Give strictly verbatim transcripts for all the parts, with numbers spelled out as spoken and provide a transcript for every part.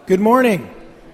Good morning.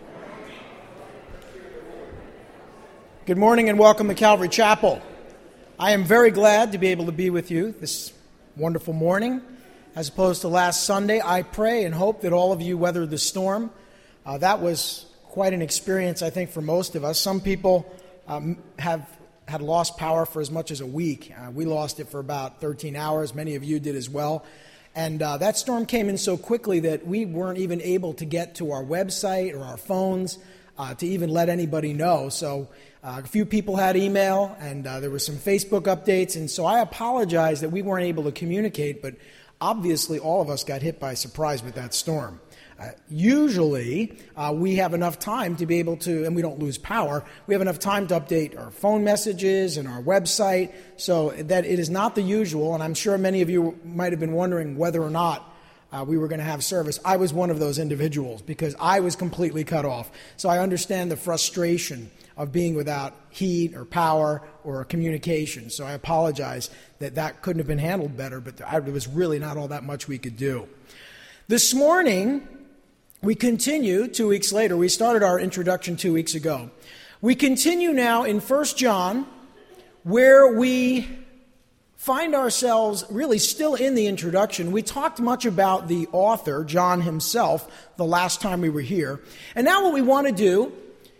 Good morning and welcome to Calvary Chapel. I am very glad to be able to be with you this wonderful morning. As opposed to last Sunday, I pray and hope that all of you weathered the storm. Uh, that was quite an experience, I think, for most of us. Some people um, have had lost power for as much as a week. Uh, we lost it for about thirteen hours. Many of you did as well. And uh, that storm came in so quickly that we weren't even able to get to our website or our phones uh, to even let anybody know. So uh, a few people had email, and uh, there were some Facebook updates. And so I apologize that we weren't able to communicate, but obviously all of us got hit by surprise with that storm. Uh, usually, uh, we have enough time to be able to, and we don't lose power, we have enough time to update our phone messages and our website, so that it is not the usual, and I'm sure many of you might have been wondering whether or not uh, we were going to have service. I was one of those individuals, because I was completely cut off, so I understand the frustration of being without heat or power or communication, so I apologize that that couldn't have been handled better, but there was really not all that much we could do. This morning, we continue, two weeks later, we started our introduction two weeks ago. We continue now in First John, where we find ourselves really still in the introduction. We talked much about the author, John himself, the last time we were here. And now what we want to do,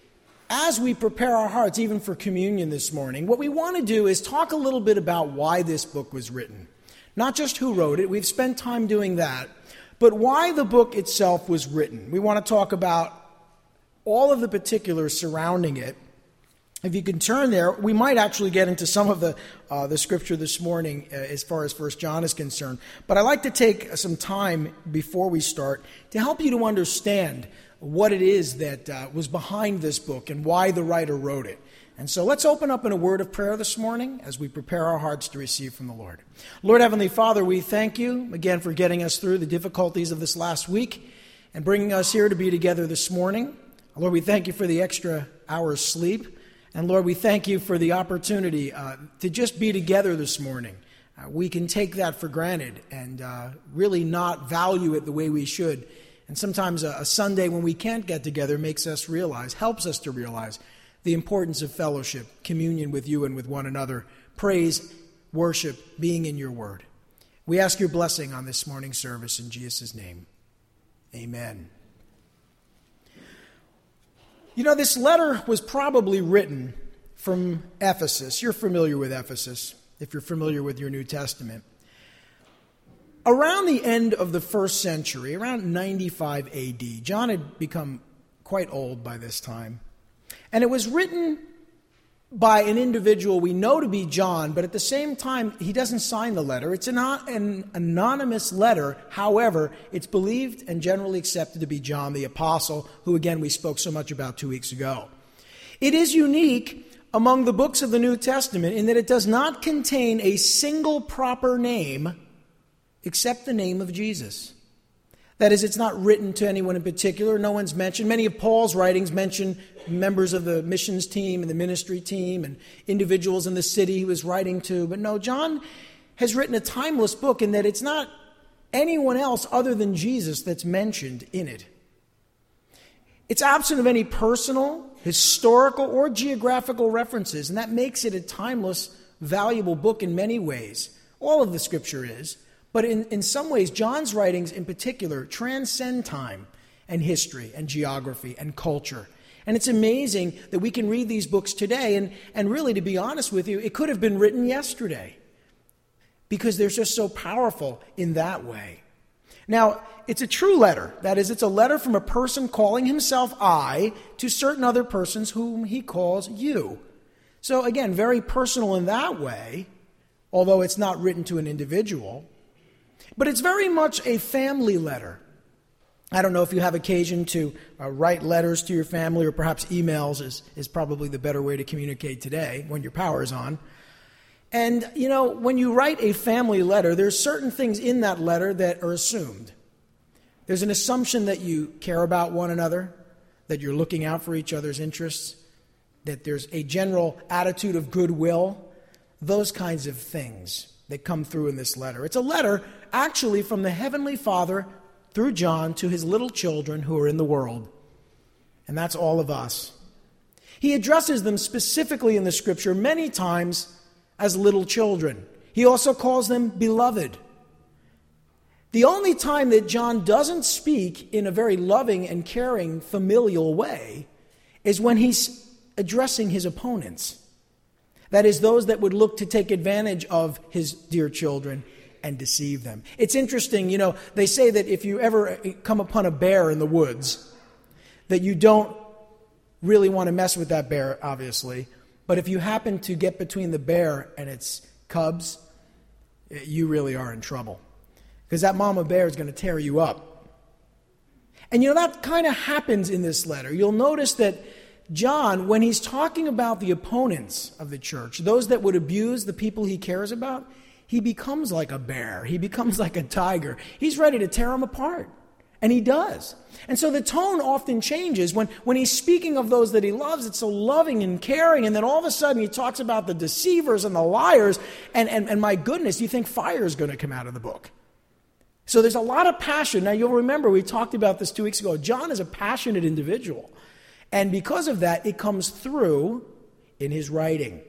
as we prepare our hearts, even for communion this morning, what we want to do is talk a little bit about why this book was written. Not just who wrote it, we've spent time doing that, but why the book itself was written. We want to talk about all of the particulars surrounding it. If you can turn there, we might actually get into some of the uh, the scripture this morning uh, as far as First John is concerned. But I'd like to take some time before we start to help you to understand what it is that uh, was behind this book and why the writer wrote it. And so let's open up in a word of prayer this morning as we prepare our hearts to receive from the Lord. Lord Heavenly Father, we thank you again for getting us through the difficulties of this last week and bringing us here to be together this morning. Lord, we thank you for the extra hour's sleep. And Lord, we thank you for the opportunity uh, to just be together this morning. Uh, we can take that for granted and uh, really not value it the way we should. And sometimes a, a Sunday when we can't get together makes us realize, helps us to realize the importance of fellowship, communion with you and with one another, praise, worship, being in your word. We ask your blessing on this morning's service in Jesus' name. Amen. You know, this letter was probably written from Ephesus. You're familiar with Ephesus, if you're familiar with your New Testament. Around the end of the first century, around ninety-five A D, John had become quite old by this time. And it was written by an individual we know to be John, but at the same time, he doesn't sign the letter. It's an, an anonymous letter. However, it's believed and generally accepted to be John the Apostle, who, again, we spoke so much about two weeks ago. It is unique among the books of the New Testament in that it does not contain a single proper name except the name of Jesus. That is, it's not written to anyone in particular. No one's mentioned. Many of Paul's writings mention members of the missions team and the ministry team and individuals in the city he was writing to. But no, John has written a timeless book in that it's not anyone else other than Jesus that's mentioned in it. It's absent of any personal, historical, or geographical references, and that makes it a timeless, valuable book in many ways. All of the scripture is. But in, in some ways, John's writings in particular transcend time and history and geography and culture. And it's amazing that we can read these books today, and, and really, to be honest with you, it could have been written yesterday because they're just so powerful in that way. Now, it's a true letter. That is, it's a letter from a person calling himself I to certain other persons whom he calls you. So again, very personal in that way, although it's not written to an individual. But it's very much a family letter. I don't know if you have occasion to uh, write letters to your family, or perhaps emails is, is probably the better way to communicate today when your power is on. And, you know, when you write a family letter, there's certain things in that letter that are assumed. There's an assumption that you care about one another, that you're looking out for each other's interests, that there's a general attitude of goodwill, those kinds of things that come through in this letter. It's a letter actually from the Heavenly Father through John, to his little children who are in the world. And that's all of us. He addresses them specifically in the Scripture many times as little children. He also calls them beloved. The only time that John doesn't speak in a very loving and caring, familial way is when he's addressing his opponents. That is, those that would look to take advantage of his dear children and deceive them. It's interesting, you know, they say that if you ever come upon a bear in the woods, that you don't really want to mess with that bear, obviously. But if you happen to get between the bear and its cubs, you really are in trouble. Because that mama bear is going to tear you up. And you know, that kind of happens in this letter. You'll notice that John, when he's talking about the opponents of the church, those that would abuse the people he cares about, he becomes like a bear. He becomes like a tiger. He's ready to tear them apart. And he does. And so the tone often changes. When, when he's speaking of those that he loves, it's so loving and caring. And then all of a sudden he talks about the deceivers and the liars. And, and, and my goodness, you think fire is going to come out of the book. So there's a lot of passion. Now you'll remember we talked about this two weeks ago. John is a passionate individual. And because of that, it comes through in his writing.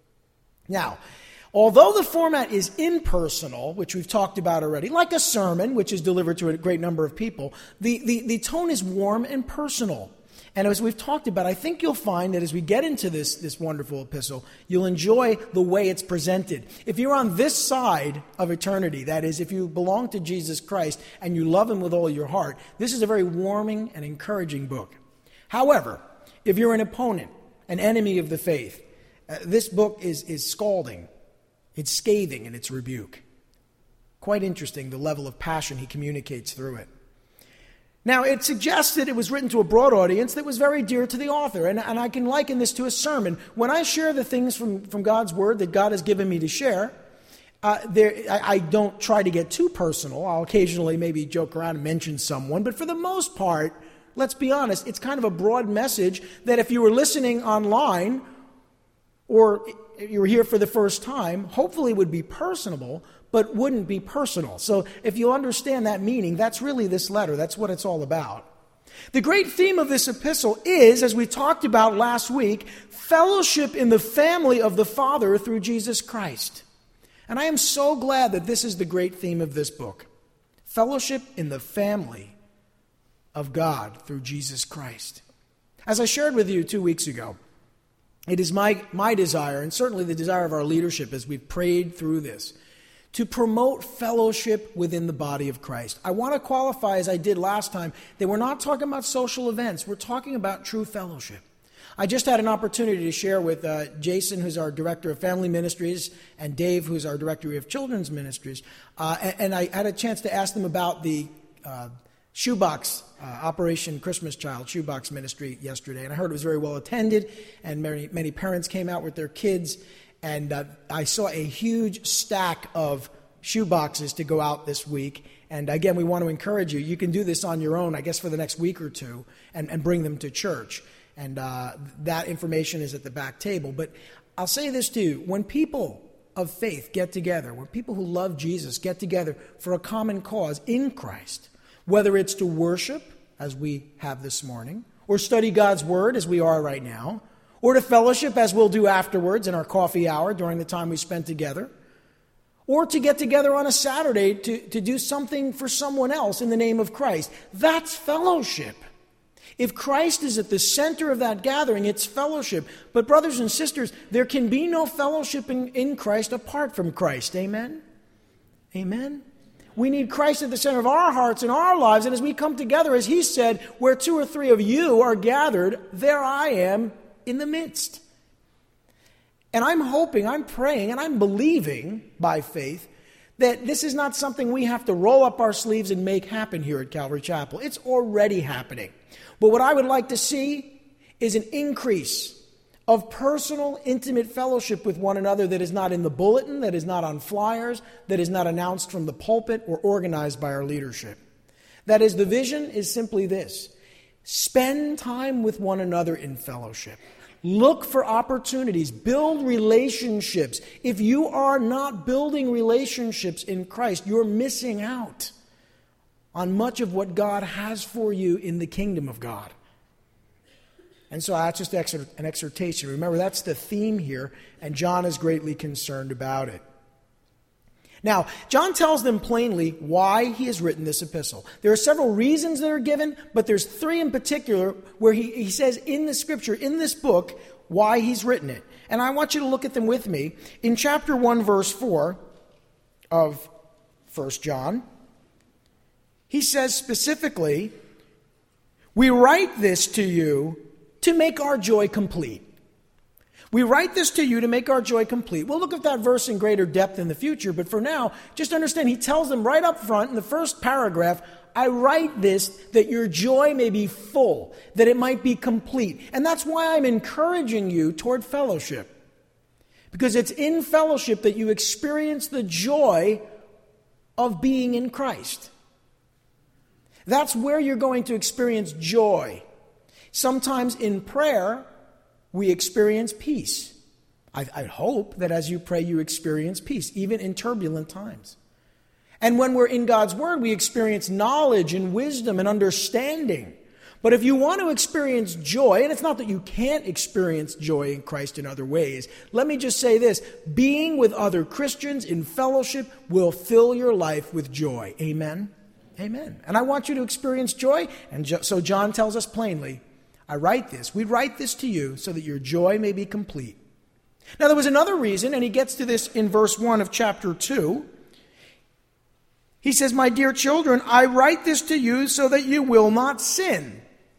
Now, although the format is impersonal, which we've talked about already, like a sermon, which is delivered to a great number of people, the, the, the tone is warm and personal. And as we've talked about, I think you'll find that as we get into this, this wonderful epistle, you'll enjoy the way it's presented. If you're on this side of eternity, that is, if you belong to Jesus Christ and you love him with all your heart, this is a very warming and encouraging book. However, if you're an opponent, an enemy of the faith, uh, this book is, is scalding. It's scathing in its rebuke. Quite interesting, the level of passion he communicates through it. Now, it suggests that it was written to a broad audience that was very dear to the author, and, and I can liken this to a sermon. When I share the things from, from God's Word that God has given me to share, uh, there, I, I don't try to get too personal. I'll occasionally maybe joke around and mention someone, but for the most part, let's be honest, it's kind of a broad message that if you were listening online or you were here for the first time, hopefully would be personable, but wouldn't be personal. So if you understand that meaning, that's really this letter. That's what it's all about. The great theme of this epistle is, as we talked about last week, fellowship in the family of the Father through Jesus Christ. And I am so glad that this is the great theme of this book. Fellowship in the family of God through Jesus Christ. As I shared with you two weeks ago, it is my, my desire, and certainly the desire of our leadership as we've prayed through this, to promote fellowship within the body of Christ. I want to qualify, as I did last time, that we're not talking about social events. We're talking about true fellowship. I just had an opportunity to share with uh, Jason, who's our Director of Family Ministries, and Dave, who's our Director of Children's Ministries, uh, and, and I had a chance to ask them about the uh, shoebox, uh, Operation Christmas Child shoebox ministry yesterday, and I heard it was very well attended, and many, many parents came out with their kids, and uh, I saw a huge stack of shoeboxes to go out this week. And again, we want to encourage you. You can do this on your own, I guess, for the next week or two, and, and bring them to church. And uh, that information is at the back table. But I'll say this to you. When people of faith get together, when people who love Jesus get together for a common cause in Christ, whether it's to worship, as we have this morning, or study God's Word, as we are right now, or to fellowship, as we'll do afterwards in our coffee hour during the time we spend together, or to get together on a Saturday to, to do something for someone else in the name of Christ. That's fellowship. If Christ is at the center of that gathering, it's fellowship. But brothers and sisters, there can be no fellowship in, in Christ apart from Christ. Amen? Amen? We need Christ at the center of our hearts and our lives. And as we come together, as he said, where two or three of you are gathered, there I am in the midst. And I'm hoping, I'm praying, and I'm believing by faith that this is not something we have to roll up our sleeves and make happen here at Calvary Chapel. It's already happening. But what I would like to see is an increase of personal, intimate fellowship with one another that is not in the bulletin, that is not on flyers, that is not announced from the pulpit or organized by our leadership. That is, the vision is simply this: spend time with one another in fellowship. Look for opportunities. Build relationships. If you are not building relationships in Christ, you're missing out on much of what God has for you in the kingdom of God. And so that's just an exhortation. Remember, that's the theme here, and John is greatly concerned about it. Now, John tells them plainly why he has written this epistle. There are several reasons that are given, but there's three in particular where he, he says in the scripture, in this book, why he's written it. And I want you to look at them with me. In chapter one, verse four of First John, he says specifically, "We write this to you to make our joy complete." We write this to you to make our joy complete. We'll look at that verse in greater depth in the future, but for now, just understand, he tells them right up front in the first paragraph, I write this that your joy may be full, that it might be complete. And that's why I'm encouraging you toward fellowship. Because it's in fellowship that you experience the joy of being in Christ. That's where you're going to experience joy. Sometimes in prayer, we experience peace. I, I hope that as you pray, you experience peace, even in turbulent times. And when we're in God's Word, we experience knowledge and wisdom and understanding. But if you want to experience joy, and it's not that you can't experience joy in Christ in other ways, let me just say this. Being with other Christians in fellowship will fill your life with joy. Amen? Amen. And I want you to experience joy. And jo- so John tells us plainly, I write this. We write this to you so that your joy may be complete. Now there was another reason, and he gets to this in verse one of chapter two. He says, my dear children, I write this to you so that you will not sin.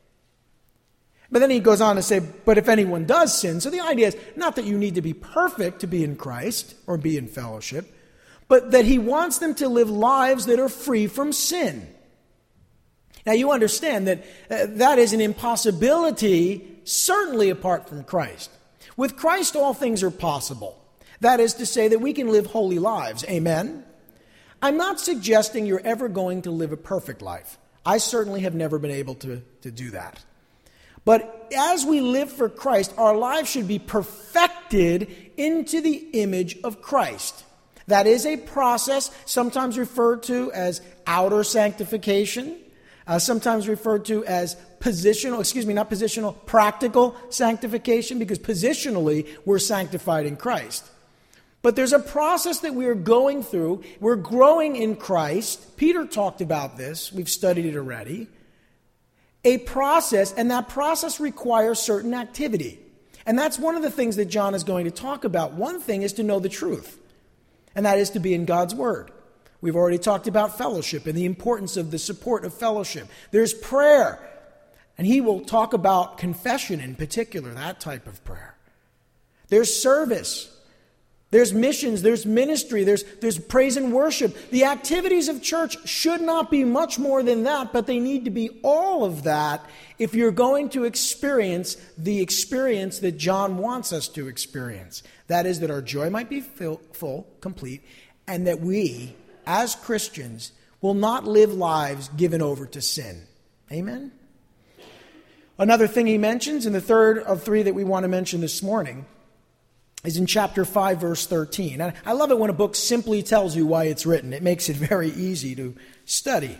But then he goes on to say, but if anyone does sin, so the idea is not that you need to be perfect to be in Christ or be in fellowship, but that he wants them to live lives that are free from sin. Now you understand that uh, that is an impossibility, certainly apart from Christ. With Christ, all things are possible. That is to say that we can live holy lives. Amen? I'm not suggesting you're ever going to live a perfect life. I certainly have never been able to, to do that. But as we live for Christ, our lives should be perfected into the image of Christ. That is a process sometimes referred to as outer sanctification. Uh, sometimes referred to as positional, excuse me, not positional, practical sanctification, because positionally we're sanctified in Christ. But there's a process that we are going through. We're growing in Christ. Peter talked about this. We've studied it already. A process, and that process requires certain activity. And that's one of the things that John is going to talk about. One thing is to know the truth, and that is to be in God's Word. We've already talked about fellowship and the importance of the support of fellowship. There's prayer, and he will talk about confession in particular, that type of prayer. There's service. There's missions. There's ministry. There's, there's praise and worship. The activities of church should not be much more than that, but they need to be all of that if you're going to experience the experience that John wants us to experience. That is, that our joy might be full, full complete, and that we, as Christians, will not live lives given over to sin. Amen? Another thing he mentions, and the third of three that we want to mention this morning, is in chapter five, verse thirteen. And I love it when a book simply tells you why it's written. It makes it very easy to study.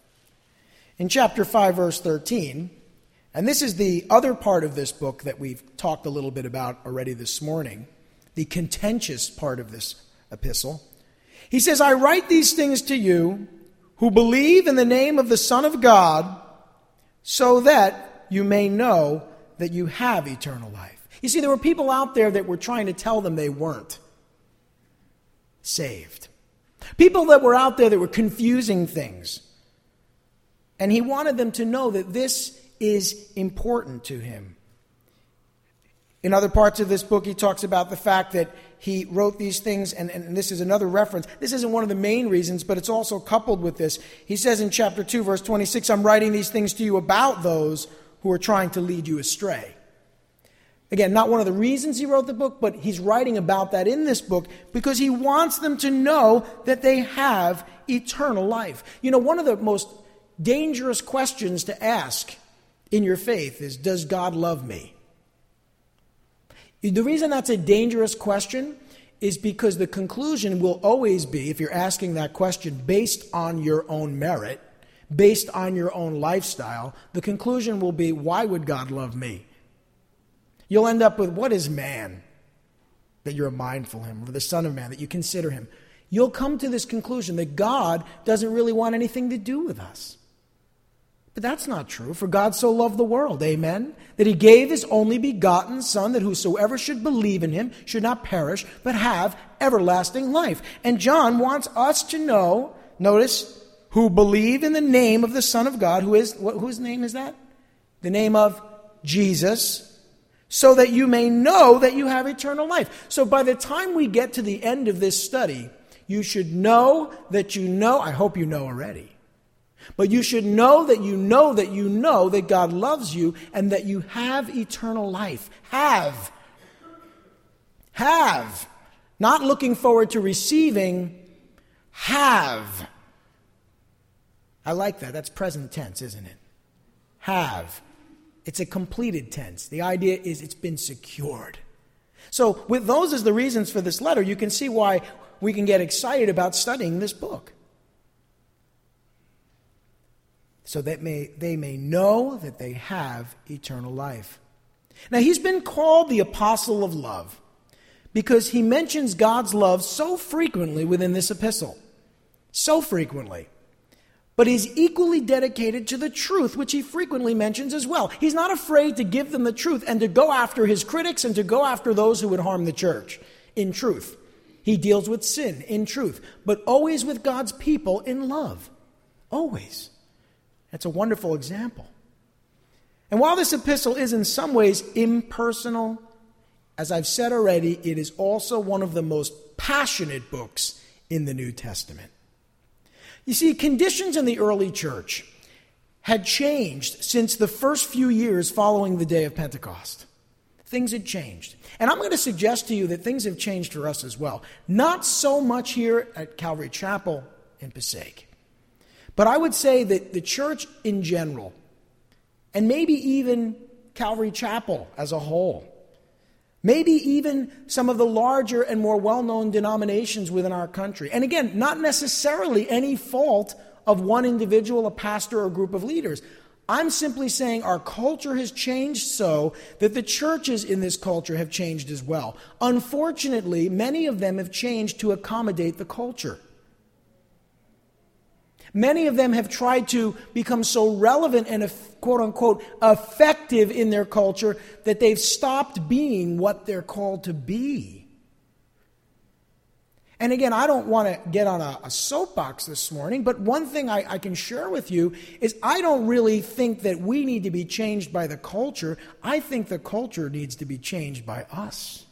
In chapter five, verse thirteen, and this is the other part of this book that we've talked a little bit about already this morning, the contentious part of this epistle. He says, I write these things to you who believe in the name of the Son of God, so that you may know that you have eternal life. You see, there were people out there that were trying to tell them they weren't saved. People that were out there that were confusing things. And he wanted them to know that this is important to him. In other parts of this book, he talks about the fact that he wrote these things, and, and this is another reference. This isn't one of the main reasons, but it's also coupled with this. He says in chapter two, verse twenty-six, I'm writing these things to you about those who are trying to lead you astray. Again, not one of the reasons he wrote the book, but he's writing about that in this book because he wants them to know that they have eternal life. You know, one of the most dangerous questions to ask in your faith is, does God love me? The reason that's a dangerous question is because the conclusion will always be, if you're asking that question based on your own merit, based on your own lifestyle, the conclusion will be, why would God love me? You'll end up with, what is man that you're mindful of him, or the Son of Man that you consider him? You'll come to this conclusion that God doesn't really want anything to do with us. But that's not true, for God so loved the world, amen, that he gave his only begotten Son, that whosoever should believe in him should not perish, but have everlasting life. And John wants us to know, notice, who believe in the name of the Son of God, who is, what, whose name is that? The name of Jesus, so that you may know that you have eternal life. So by the time we get to the end of this study, you should know that you know, I hope you know already, but you should know that you know that you know that God loves you and that you have eternal life. Have. Have. Not looking forward to receiving. Have. I like that. That's present tense, isn't it? Have. It's a completed tense. The idea is it's been secured. So with those as the reasons for this letter, you can see why we can get excited about studying this book. So that may, they may know that they have eternal life. Now, he's been called the apostle of love because he mentions God's love so frequently within this epistle. So frequently. But he's equally dedicated to the truth, which he frequently mentions as well. He's not afraid to give them the truth and to go after his critics and to go after those who would harm the church in truth. He deals with sin in truth, but always with God's people in love. Always. That's a wonderful example. And while this epistle is in some ways impersonal, as I've said already, it is also one of the most passionate books in the New Testament. You see, conditions in the early church had changed since the first few years following the day of Pentecost. Things had changed. And I'm going to suggest to you that things have changed for us as well. Not so much here at Calvary Chapel in Passaic. But I would say that the church in general, and maybe even Calvary Chapel as a whole, maybe even some of the larger and more well-known denominations within our country, and again, not necessarily any fault of one individual, a pastor, or a group of leaders. I'm simply saying our culture has changed so that the churches in this culture have changed as well. Unfortunately, many of them have changed to accommodate the culture. Many of them have tried to become so relevant and, quote-unquote, effective in their culture that they've stopped being what they're called to be. And again, I don't want to get on a, a soapbox this morning, but one thing I, I can share with you is I don't really think that we need to be changed by the culture. I think the culture needs to be changed by us.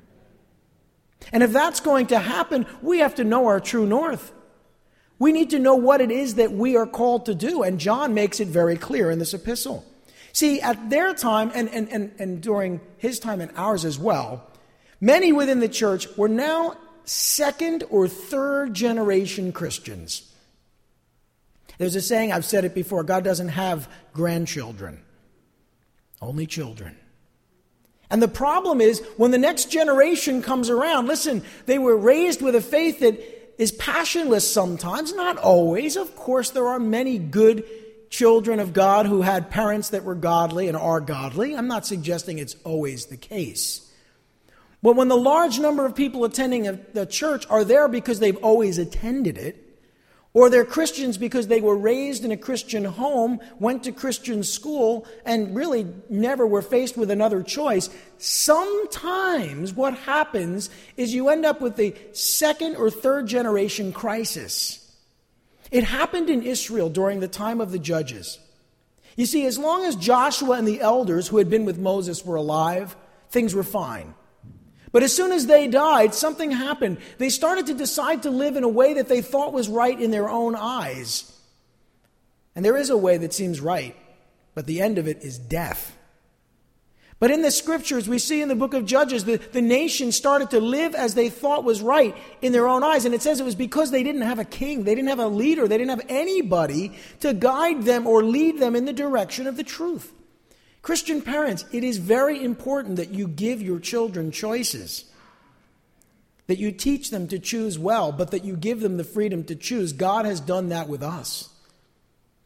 And if that's going to happen, we have to know our true north. We need to know what it is that we are called to do, and John makes it very clear in this epistle. See, at their time, and, and, and, and during his time and ours as well, many within the church were now second or third generation Christians. There's a saying, I've said it before, God doesn't have grandchildren, only children. And the problem is, when the next generation comes around, listen, they were raised with a faith that is passionless sometimes, not always. Of course, there are many good children of God who had parents that were godly and are godly. I'm not suggesting it's always the case. But when the large number of people attending a, the church are there because they've always attended it, or they're Christians because they were raised in a Christian home, went to Christian school, and really never were faced with another choice, sometimes what happens is you end up with a second or third generation crisis. It happened in Israel during the time of the judges. You see, as long as Joshua and the elders who had been with Moses were alive, things were fine. But as soon as they died, something happened. They started to decide to live in a way that they thought was right in their own eyes. And there is a way that seems right, but the end of it is death. But in the scriptures, we see in the book of Judges, the, the nation started to live as they thought was right in their own eyes. And it says it was because they didn't have a king, they didn't have a leader, they didn't have anybody to guide them or lead them in the direction of the truth. Christian parents, it is very important that you give your children choices, that you teach them to choose well, but that you give them the freedom to choose. God has done that with us.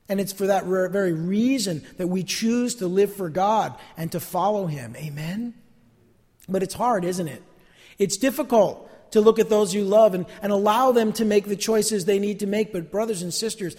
And it's for that very reason that we choose to live for God and to follow Him. Amen? But it's hard, isn't it? It's difficult to look at those you love and, and allow them to make the choices they need to make. But brothers and sisters,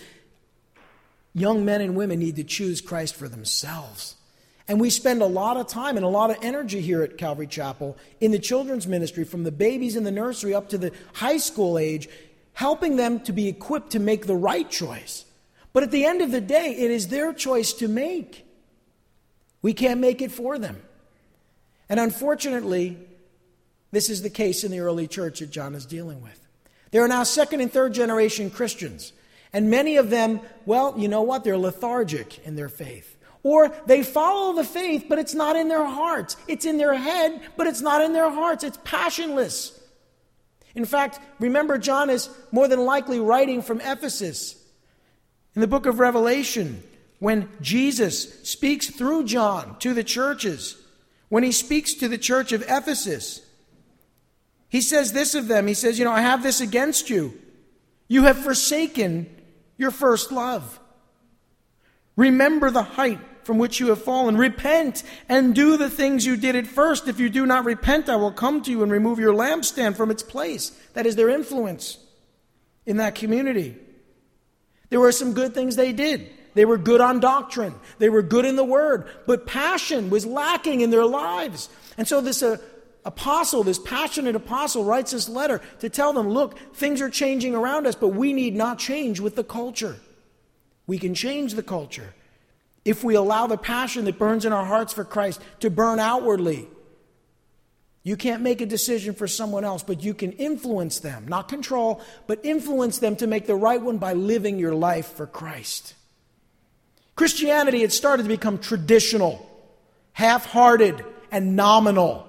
young men and women need to choose Christ for themselves. And we spend a lot of time and a lot of energy here at Calvary Chapel in the children's ministry, from the babies in the nursery up to the high school age, helping them to be equipped to make the right choice. But at the end of the day, it is their choice to make. We can't make it for them. And unfortunately, this is the case in the early church that John is dealing with. There are now second and third generation Christians. And many of them, well, you know what? They're lethargic in their faith. Or they follow the faith, but it's not in their hearts. It's in their head, but it's not in their hearts. It's passionless. In fact, remember, John is more than likely writing from Ephesus. In the book of Revelation, when Jesus speaks through John to the churches, when he speaks to the church of Ephesus, he says this of them. He says, you know, I have this against you. You have forsaken your first love. Remember the height from which you have fallen. Repent and do the things you did at first. If you do not repent, I will come to you and remove your lampstand from its place. That is their influence in that community. There were some good things they did. They were good on doctrine. They were good in the word. But passion was lacking in their lives. And so this uh, apostle, this passionate apostle, writes this letter to tell them, look, things are changing around us, but we need not change with the culture. We can change the culture if we allow the passion that burns in our hearts for Christ to burn outwardly. You can't make a decision for someone else, but you can influence them, not control, but influence them to make the right one by living your life for Christ. Christianity had started to become traditional, half-hearted, and nominal.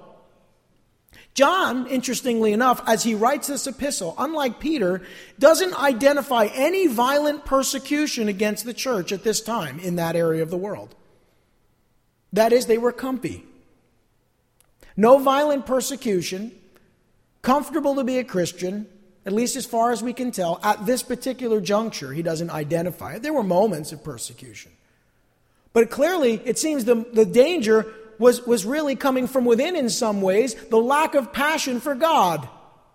John, interestingly enough, as he writes this epistle, unlike Peter, doesn't identify any violent persecution against the church at this time in that area of the world. That is, they were comfy. No violent persecution, comfortable to be a Christian, at least as far as we can tell. At this particular juncture, he doesn't identify it. There were moments of persecution. But clearly, it seems the, the danger was, was really coming from within in some ways, the lack of passion for God.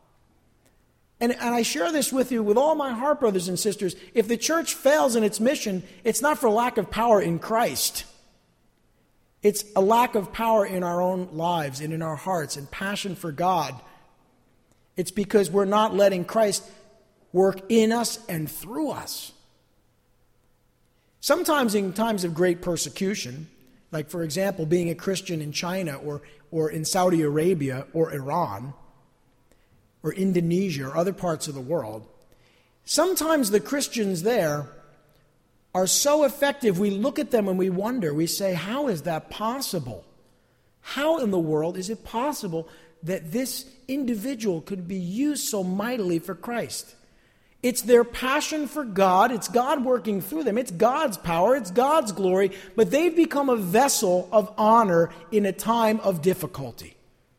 And, and I share this with you with all my heart, brothers and sisters. If the church fails in its mission, it's not for lack of power in Christ. It's a lack of power in our own lives and in our hearts and passion for God. It's because we're not letting Christ work in us and through us. Sometimes in times of great persecution, like, for example, being a Christian in China or, or in Saudi Arabia or Iran or Indonesia or other parts of the world, sometimes the Christians there are so effective, we look at them and we wonder, we say, how is that possible? How in the world is it possible that this individual could be used so mightily for Christ? It's their passion for God. It's God working through them. It's God's power. It's God's glory. But they've become a vessel of honor in a time of difficulty.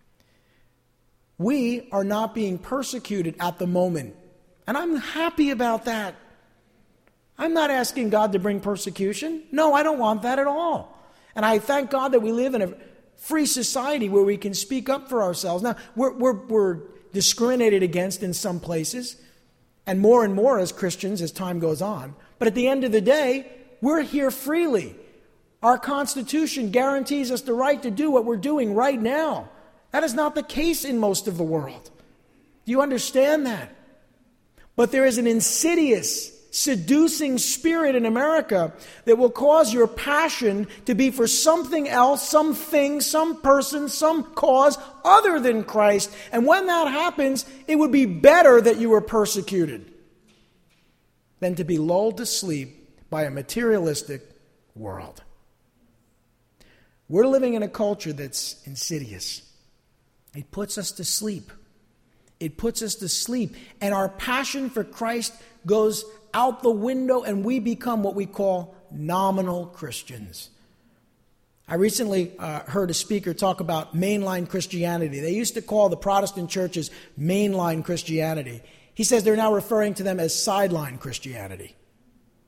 We are not being persecuted at the moment. And I'm happy about that. I'm not asking God to bring persecution. No, I don't want that at all. And I thank God that we live in a free society where we can speak up for ourselves. Now, we're, we're, we're discriminated against in some places. And more and more as Christians as time goes on. But at the end of the day, we're here freely. Our Constitution guarantees us the right to do what we're doing right now. That is not the case in most of the world. Do you understand that? But there is an insidious, seducing spirit in America that will cause your passion to be for something else, something, some person, some cause other than Christ. And when that happens, it would be better that you were persecuted than to be lulled to sleep by a materialistic world. We're living in a culture that's insidious. It puts us to sleep. It puts us to sleep. And our passion for Christ goes out the window, and we become what we call nominal Christians. I recently uh, heard a speaker talk about mainline Christianity. They used to call the Protestant churches mainline Christianity. He says they're now referring to them as sideline Christianity.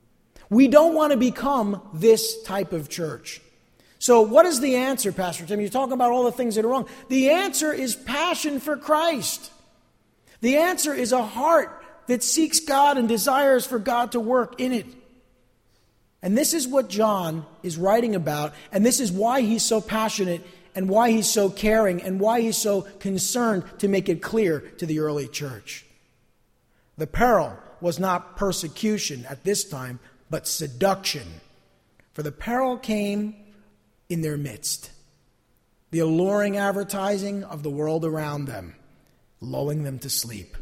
We don't want to become this type of church. So what is the answer, Pastor Tim? You're talking about all the things that are wrong. The answer is passion for Christ. The answer is a heart that seeks God and desires for God to work in it. And this is what John is writing about, and this is why he's so passionate and why he's so caring and why he's so concerned to make it clear to the early church. The peril was not persecution at this time, but seduction. For the peril came in their midst. The alluring advertising of the world around them, lulling them to sleep.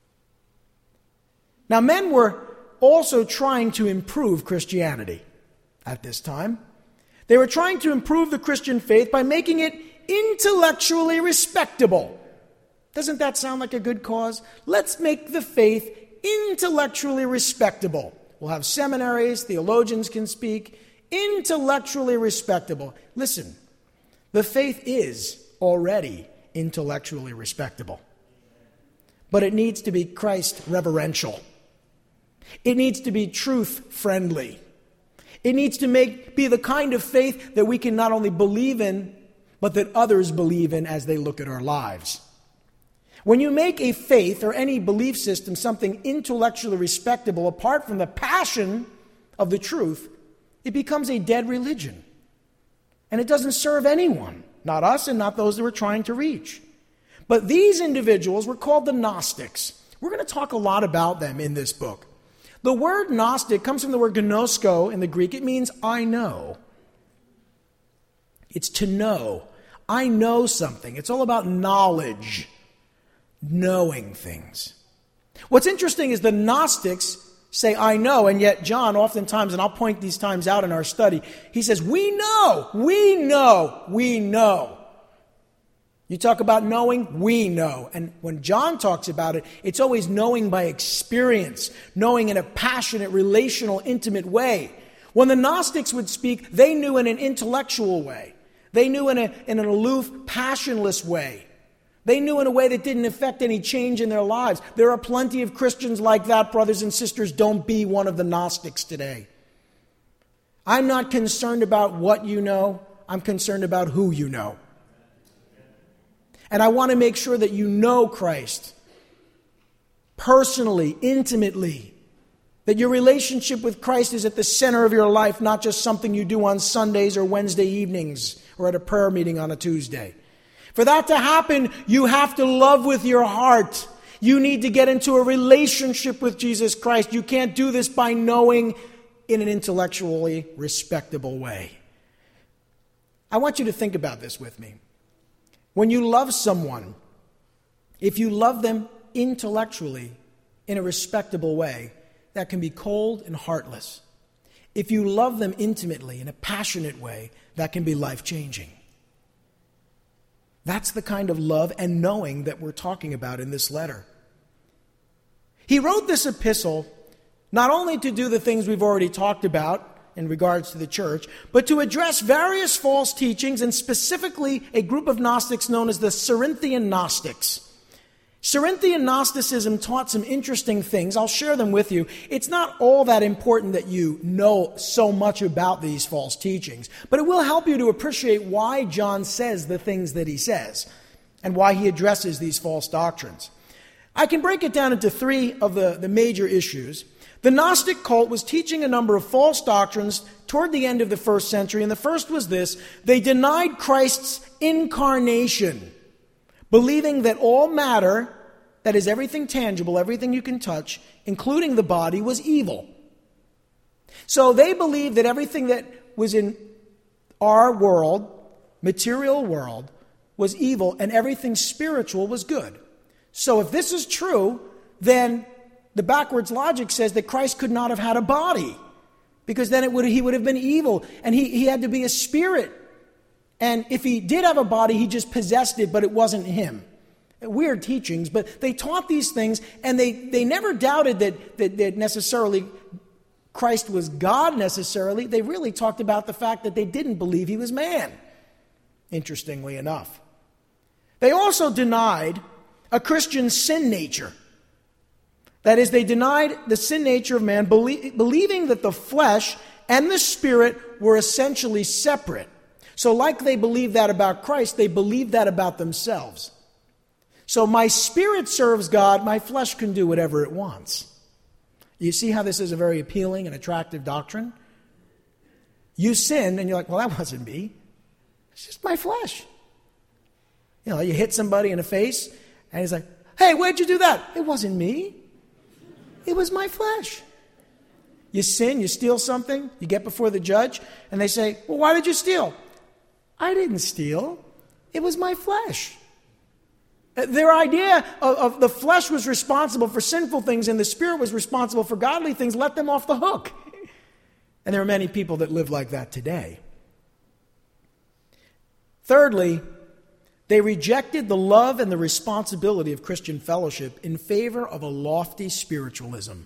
Now, men were also trying to improve Christianity at this time. They were trying to improve the Christian faith by making it intellectually respectable. Doesn't that sound like a good cause? Let's make the faith intellectually respectable. We'll have seminaries, theologians can speak. Intellectually respectable. Listen, the faith is already intellectually respectable. But it needs to be Christ reverential. It needs to be truth friendly. It needs to make be the kind of faith that we can not only believe in, but that others believe in as they look at our lives. When you make a faith or any belief system something intellectually respectable apart from the passion of the truth, it becomes a dead religion. And it doesn't serve anyone, not us and not those that we're trying to reach. But these individuals were called the Gnostics. We're going to talk a lot about them in this book. The word Gnostic comes from the word gnosko in the Greek. It means I know. It's to know. I know something. It's all about knowledge, knowing things. What's interesting is the Gnostics say, I know, and yet John oftentimes, and I'll point these times out in our study, he says, we know, we know, we know. You talk about knowing, we know. And when John talks about it, it's always knowing by experience, knowing in a passionate, relational, intimate way. When the Gnostics would speak, they knew in an intellectual way. They knew in, a, in an aloof, passionless way. They knew in a way that didn't affect any change in their lives. There are plenty of Christians like that, brothers and sisters. Don't be one of the Gnostics today. I'm not concerned about what you know. I'm concerned about who you know. And I want to make sure that you know Christ personally, intimately. That your relationship with Christ is at the center of your life, not just something you do on Sundays or Wednesday evenings or at a prayer meeting on a Tuesday. For that to happen, you have to love with your heart. You need to get into a relationship with Jesus Christ. You can't do this by knowing in an intellectually respectable way. I want you to think about this with me. When you love someone, if you love them intellectually in a respectable way, that can be cold and heartless. If you love them intimately in a passionate way, that can be life-changing. That's the kind of love and knowing that we're talking about in this letter. He wrote this epistle not only to do the things we've already talked about in regards to the church, but to address various false teachings, and specifically a group of Gnostics known as the Cerinthian Gnostics. Cerinthian Gnosticism taught some interesting things. I'll share them with you. It's not all that important that you know so much about these false teachings, but it will help you to appreciate why John says the things that he says and why he addresses these false doctrines. I can break it down into three of the, the major issues. The Gnostic cult was teaching a number of false doctrines toward the end of the first century, and the first was this: they denied Christ's incarnation, believing that all matter, that is everything tangible, everything you can touch, including the body, was evil. So they believed that everything that was in our world, material world, was evil, and everything spiritual was good. So if this is true, then the backwards logic says that Christ could not have had a body, because then it would he would have been evil, and he, he had to be a spirit. And if he did have a body, he just possessed it, but it wasn't him. Weird teachings, but they taught these things, and they, they never doubted that, that, that necessarily Christ was God necessarily. They really talked about the fact that they didn't believe he was man, interestingly enough. They also denied a Christian sin nature. That is, they denied the sin nature of man, belie- believing that the flesh and the spirit were essentially separate. So like they believed that about Christ, they believed that about themselves. So my spirit serves God, my flesh can do whatever it wants. You see how this is a very appealing and attractive doctrine? You sin, and you're like, well, that wasn't me. It's just my flesh. You know, you hit somebody in the face, and he's like, hey, where'd you do that? It wasn't me. It was my flesh. You sin, you steal something, you get before the judge, and they say, well, why did you steal? I didn't steal. It was my flesh. Their idea of, of the flesh was responsible for sinful things and the spirit was responsible for godly things let them off the hook. And there are many people that live like that today. Thirdly, they rejected the love and the responsibility of Christian fellowship in favor of a lofty spiritualism.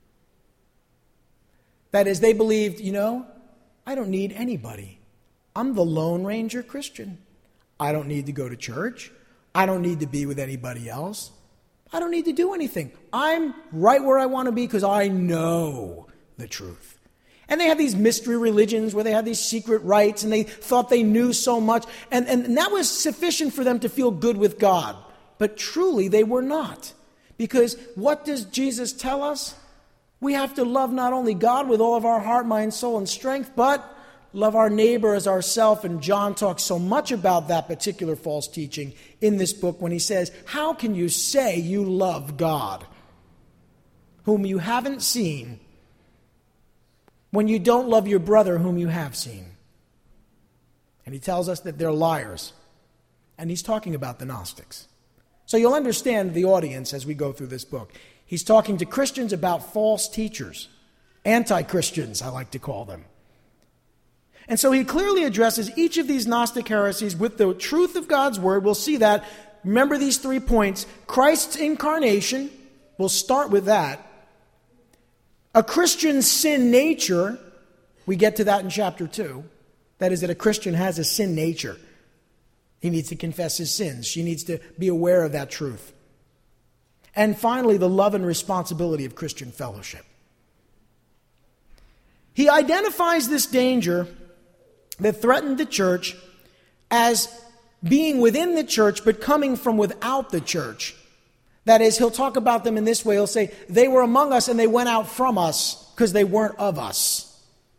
That is, they believed, you know, I don't need anybody. I'm the Lone Ranger Christian. I don't need to go to church. I don't need to be with anybody else. I don't need to do anything. I'm right where I want to be because I know the truth. And they have these mystery religions where they have these secret rites and they thought they knew so much. And, and that was sufficient for them to feel good with God. But truly they were not. Because what does Jesus tell us? We have to love not only God with all of our heart, mind, soul, and strength, but love our neighbor as ourselves. And John talks so much about that particular false teaching in this book when he says, how can you say you love God, whom you haven't seen, when you don't love your brother whom you have seen? And he tells us that they're liars. And he's talking about the Gnostics. So you'll understand the audience as we go through this book. He's talking to Christians about false teachers. Anti-Christians, I like to call them. And so he clearly addresses each of these Gnostic heresies with the truth of God's word. We'll see that. Remember these three points. Christ's incarnation, we'll start with that. A Christian's sin nature, we get to that in chapter two. That is that a Christian has a sin nature. He needs to confess his sins. She needs to be aware of that truth. And finally, the love and responsibility of Christian fellowship. He identifies this danger that threatened the church as being within the church but coming from without the church. That is, he'll talk about them in this way. He'll say, they were among us and they went out from us because they weren't of us.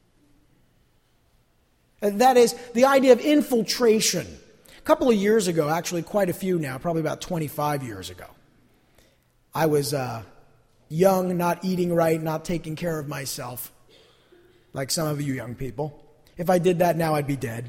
And that is the idea of infiltration. A couple of years ago, actually quite a few now, probably about twenty-five years ago, I was uh, young, not eating right, not taking care of myself, like some of you young people. If I did that now, I'd be dead.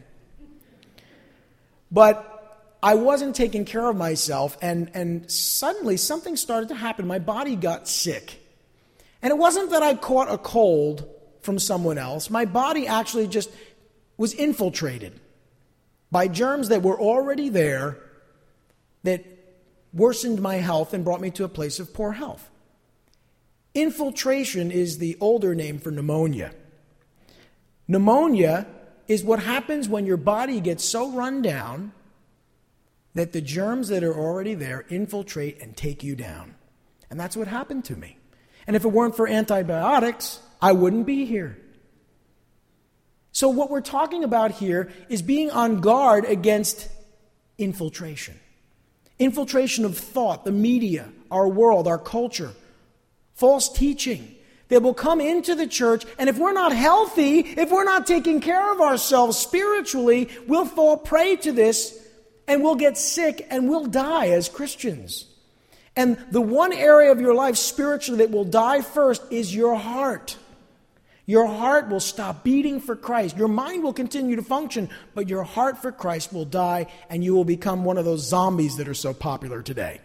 But I wasn't taking care of myself, and, and suddenly something started to happen. My body got sick. And it wasn't that I caught a cold from someone else. My body actually just was infiltrated by germs that were already there that worsened my health and brought me to a place of poor health. Infiltration is the older name for pneumonia. Pneumonia is what happens when your body gets so run down that the germs that are already there infiltrate and take you down. And that's what happened to me. And if it weren't for antibiotics, I wouldn't be here. So what we're talking about here is being on guard against infiltration. Infiltration of thought, the media, our world, our culture, false teaching that will come into the church, and if we're not healthy, if we're not taking care of ourselves spiritually, we'll fall prey to this, and we'll get sick, and we'll die as Christians. And the one area of your life spiritually that will die first is your heart. Your heart will stop beating for Christ. Your mind will continue to function, but your heart for Christ will die, and you will become one of those zombies that are so popular today.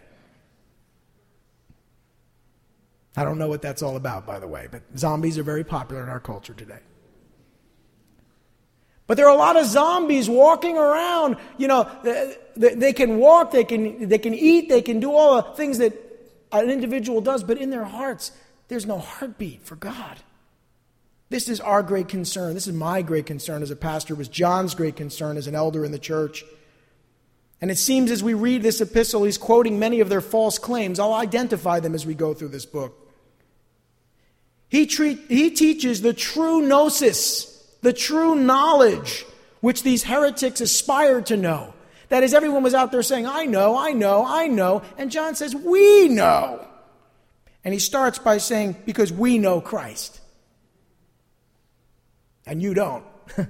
I don't know what that's all about, by the way, but zombies are very popular in our culture today. But there are a lot of zombies walking around. You know, they, they can walk, they can, they can eat, they can do all the things that an individual does, but in their hearts, there's no heartbeat for God. This is our great concern. This is my great concern as a pastor. It was John's great concern as an elder in the church. And it seems as we read this epistle, he's quoting many of their false claims. I'll identify them as we go through this book. He, treat, he teaches the true gnosis, the true knowledge, which these heretics aspire to know. That is, everyone was out there saying, I know, I know, I know. And John says, we know. And he starts by saying, because we know Christ. And you don't.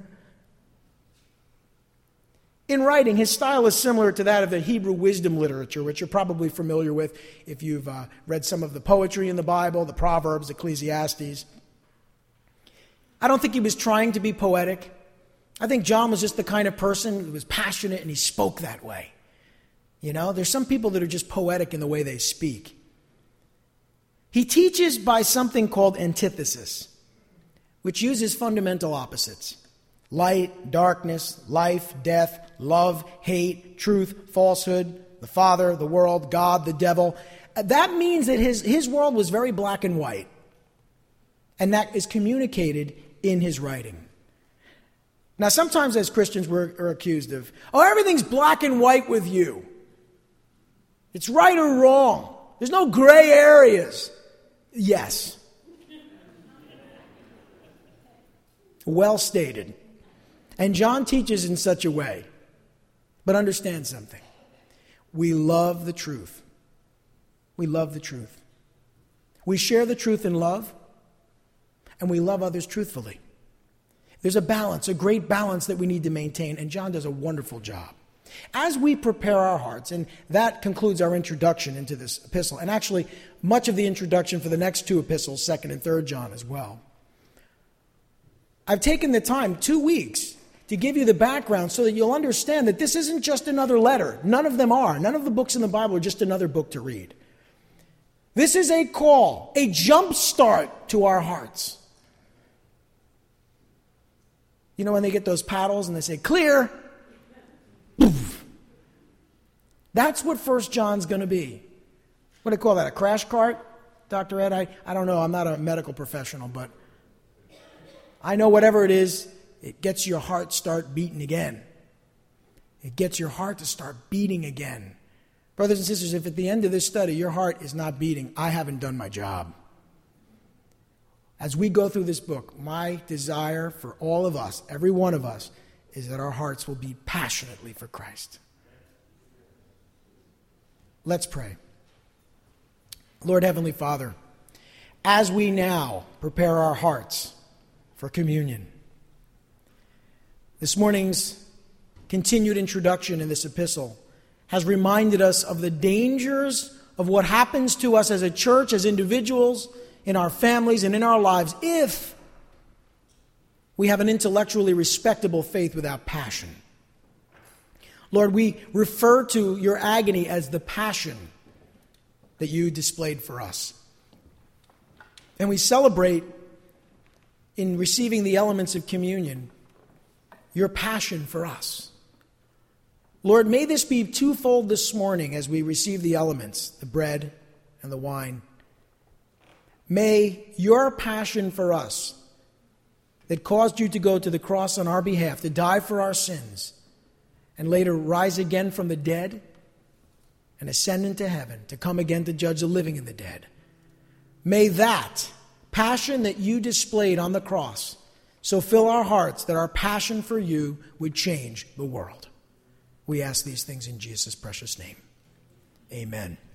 In writing, his style is similar to that of the Hebrew wisdom literature, which you're probably familiar with if you've uh, read some of the poetry in the Bible, the Proverbs, Ecclesiastes. I don't think he was trying to be poetic. I think John was just the kind of person who was passionate and he spoke that way. You know, there's some people that are just poetic in the way they speak. He teaches by something called antithesis, which uses fundamental opposites. Light, darkness, life, death, love, hate, truth, falsehood, the Father, the world, God, the devil. That means that his, his world was very black and white. And that is communicated in his writing. Now, sometimes as Christians we're, we're accused of, oh, everything's black and white with you. It's right or wrong. There's no gray areas. Yes. Well stated. And John teaches in such a way. But understand something. We love the truth. We love the truth. We share the truth in love, and we love others truthfully. There's a balance, a great balance that we need to maintain, and John does a wonderful job. As we prepare our hearts, and that concludes our introduction into this epistle, and actually much of the introduction for the next two epistles, second and third John as well. I've taken the time, two weeks, to give you the background so that you'll understand that this isn't just another letter. None of them are. None of the books in the Bible are just another book to read. This is a call, a jump start to our hearts. You know when they get those paddles and they say, clear? Poof. That's what First John's going to be. What do they call that, a crash cart? Doctor Ed, I, I don't know. I'm not a medical professional, but I know whatever it is, it gets your heart start beating again. It gets your heart to start beating again. Brothers and sisters, if at the end of this study your heart is not beating, I haven't done my job. As we go through this book, my desire for all of us, every one of us, is that our hearts will beat passionately for Christ. Let's pray. Lord Heavenly Father, as we now prepare our hearts for communion, this morning's continued introduction in this epistle has reminded us of the dangers of what happens to us as a church, as individuals, in our families, and in our lives if we have an intellectually respectable faith without passion. Lord, we refer to your agony as the passion that you displayed for us. And we celebrate in receiving the elements of communion your passion for us. Lord, may this be twofold this morning as we receive the elements, the bread and the wine. May your passion for us that caused you to go to the cross on our behalf, to die for our sins, and later rise again from the dead and ascend into heaven to come again to judge the living and the dead. May that passion that you displayed on the cross so fill our hearts that our passion for you would change the world. We ask these things in Jesus' precious name. Amen.